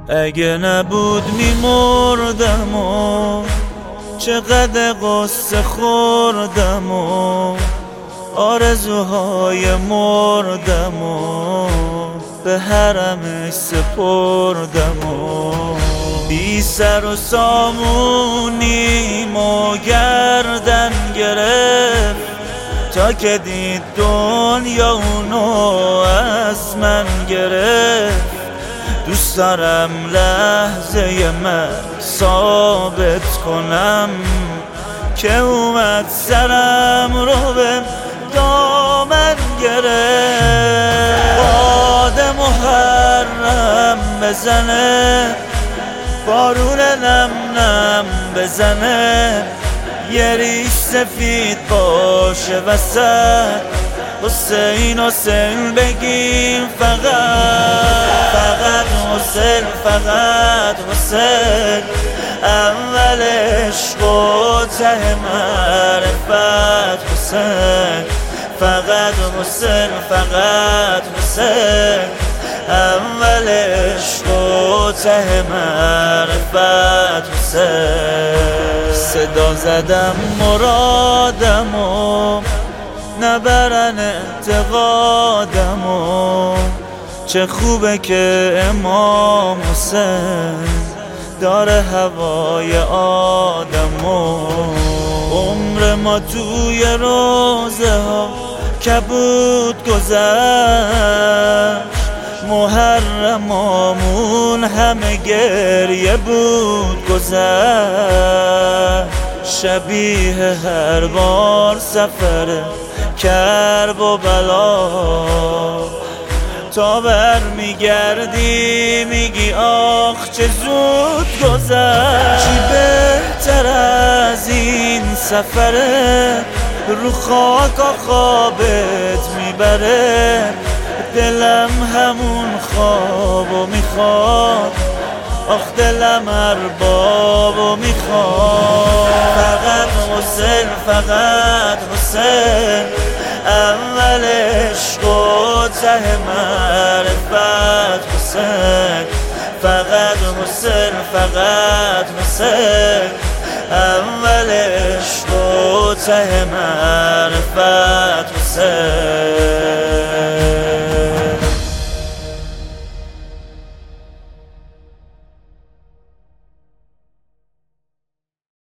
اگه نبود میمردم و چقدر قصه خوردم و آرزوهای مردم و به حرمش سپردم و بی سر و سامونیم و گردن گرفت تا که دید دنیا اونو از من گرفت. دوست دارم لحظه من ثابت کنم که اومد سرم رو به دامن گرفت. باد محرم بزنه، بارون نم نم بزنه، یه ریش سفید باشه وسط، حسین حسین بگیم فقط حسین، فقط حسین، اول عشق و ته معرفت حسین، فقط حسین، فقط حسین، اول عشق و ته معرفت حسین. صدا زدم مرادم و نبرن اعتقادم و چه خوبه که امام حسین داره هوای آدم و عمر ما توی روزه ها کبود گذشت، محرمامون همه گریه بود گذشت، شبیه هر بار سفر کرب و بلا تا بر میگردی میگی آخ چه زود گذشت. چی بهتر از این سفره، رو خاک خوابت میبره، دلم همون خوابو میخواد، آخ دلم اربابو میخواد. فقط حسین، فقط حسین، اول عشق و ته معرفت حسین، فقط حسین، فقط حسین، اول عشق و ته معرفت حسین.